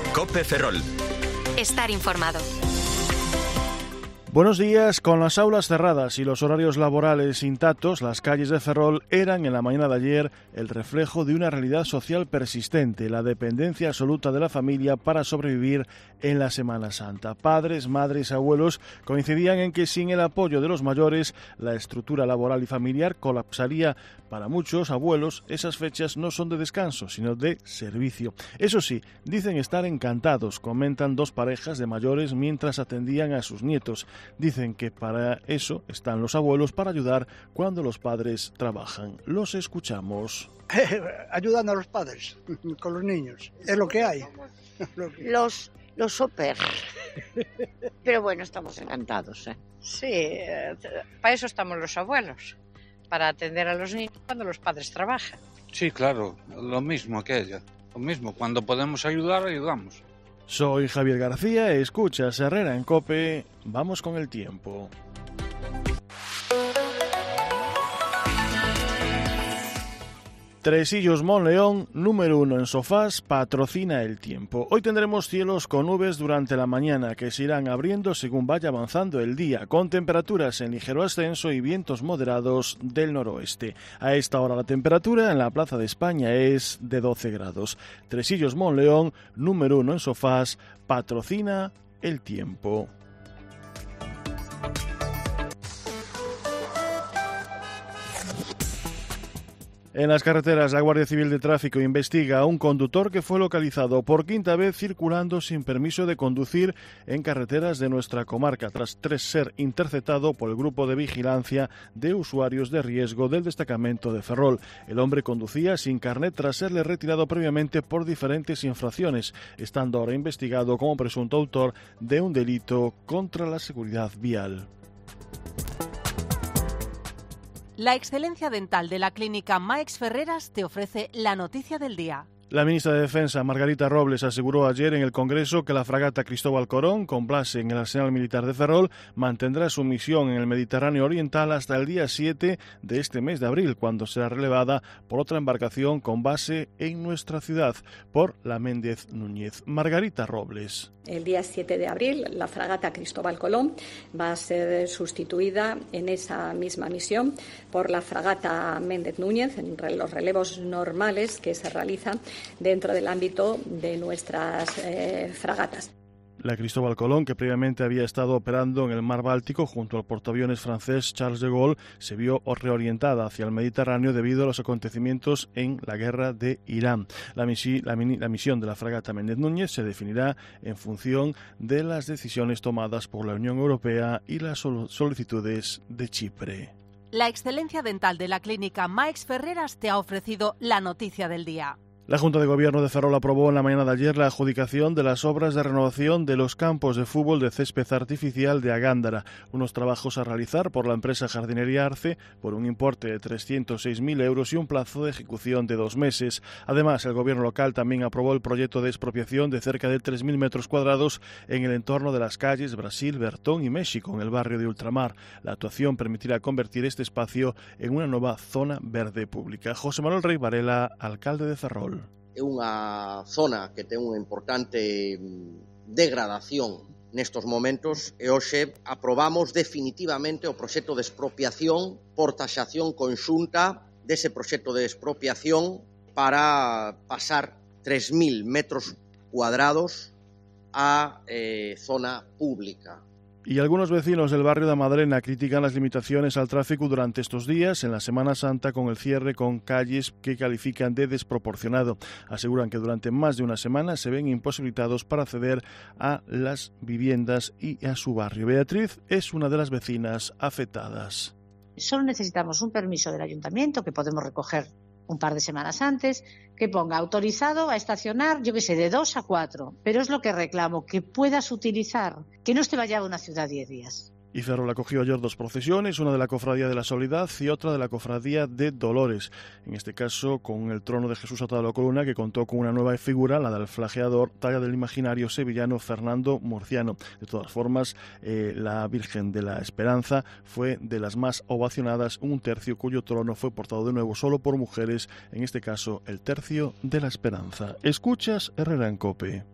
COPE Ferrol. Estar informado. Buenos días. Con las aulas cerradas y los horarios laborales intactos, las calles de Ferrol eran en la mañana de ayer el reflejo de una realidad social persistente, la dependencia absoluta de la familia para sobrevivir en la Semana Santa. Padres, madres, abuelos coincidían en que sin el apoyo de los mayores, la estructura laboral y familiar colapsaría. Para muchos abuelos, esas fechas no son de descanso, sino de servicio. Eso sí, dicen estar encantados, comentan dos parejas de mayores mientras atendían a sus nietos. Dicen que para eso están los abuelos, para ayudar cuando los padres trabajan. Los escuchamos. Ayudando a los padres con los niños, es lo que hay. Los súper. Pero bueno, estamos encantados, ¿eh? Sí, para eso estamos los abuelos, para atender a los niños cuando los padres trabajan. Sí, claro, lo mismo que ella. Lo mismo, cuando podemos ayudar, ayudamos. Soy Javier García, escuchas Herrera en COPE. Vamos con el tiempo. Tresillos Monleón, número 1 en sofás, patrocina el tiempo. Hoy tendremos cielos con nubes durante la mañana que se irán abriendo según vaya avanzando el día, con temperaturas en ligero ascenso y vientos moderados del noroeste. A esta hora la temperatura en la Plaza de España es de 12 grados. Tresillos Monleón, número 1 en sofás, patrocina el tiempo. En las carreteras, la Guardia Civil de Tráfico investiga a un conductor que fue localizado por quinta vez circulando sin permiso de conducir en carreteras de nuestra comarca, tras ser interceptado por el Grupo de Vigilancia de Usuarios de Riesgo del Destacamento de Ferrol. El hombre conducía sin carnet tras serle retirado previamente por diferentes infracciones, estando ahora investigado como presunto autor de un delito contra la seguridad vial. La excelencia dental de la clínica Maix Ferreras te ofrece la noticia del día. La ministra de Defensa, Margarita Robles, aseguró ayer en el Congreso que la fragata Cristóbal Colón, con base en el Arsenal Militar de Ferrol, mantendrá su misión en el Mediterráneo Oriental hasta el día 7 de este mes de abril, cuando será relevada por otra embarcación con base en nuestra ciudad, por la Méndez Núñez. Margarita Robles. El día 7 de abril, la fragata Cristóbal Colón va a ser sustituida en esa misma misión por la fragata Méndez Núñez en los relevos normales que se realizan dentro del ámbito de nuestras fragatas. La Cristóbal Colón, que previamente había estado operando en el mar Báltico junto al portaaviones francés Charles de Gaulle, se vio reorientada hacia el Mediterráneo debido a los acontecimientos en la guerra de Irán. La misión de la fragata Méndez Núñez se definirá en función de las decisiones tomadas por la Unión Europea y las solicitudes de Chipre. La excelencia dental de la clínica Maix Ferreras te ha ofrecido la noticia del día. La Junta de Gobierno de Ferrol aprobó en la mañana de ayer la adjudicación de las obras de renovación de los campos de fútbol de césped artificial de Agándara, unos trabajos a realizar por la empresa Jardinería Arce por un importe de 306.000 euros y un plazo de ejecución de 2 meses. Además, el Gobierno local también aprobó el proyecto de expropiación de cerca de 3.000 metros cuadrados en el entorno de las calles Brasil, Bertón y México, en el barrio de Ultramar. La actuación permitirá convertir este espacio en una nueva zona verde pública. José Manuel Rey Varela, alcalde de Ferrol. É unha zona que ten unha importante degradación nestos momentos e hoxe aprobamos definitivamente o proxecto de expropiación por taxación conxunta dese proxecto de expropiación para pasar 3.000 metros cuadrados a zona pública. Y algunos vecinos del barrio de Madrena critican las limitaciones al tráfico durante estos días en la Semana Santa con el cierre con calles que califican de desproporcionado. Aseguran que durante más de una semana se ven imposibilitados para acceder a las viviendas y a su barrio. Beatriz es una de las vecinas afectadas. Solo necesitamos un permiso del ayuntamiento que podemos recoger un par de semanas antes, que ponga autorizado a estacionar, yo qué sé, de 2 a 4. Pero es lo que reclamo, que puedas utilizar, que no te vaya a una ciudad 10 días. Y Ferrol acogió ayer 2 procesiones, una de la Cofradía de la Soledad y otra de la Cofradía de Dolores. En este caso, con el trono de Jesús atado a la columna, que contó con una nueva figura, la del flageador, talla del imaginario sevillano Fernando Murciano. De todas formas, la Virgen de la Esperanza fue de las más ovacionadas, un tercio cuyo trono fue portado de nuevo solo por mujeres, en este caso el tercio de la Esperanza. Escuchas Herrera en COPE.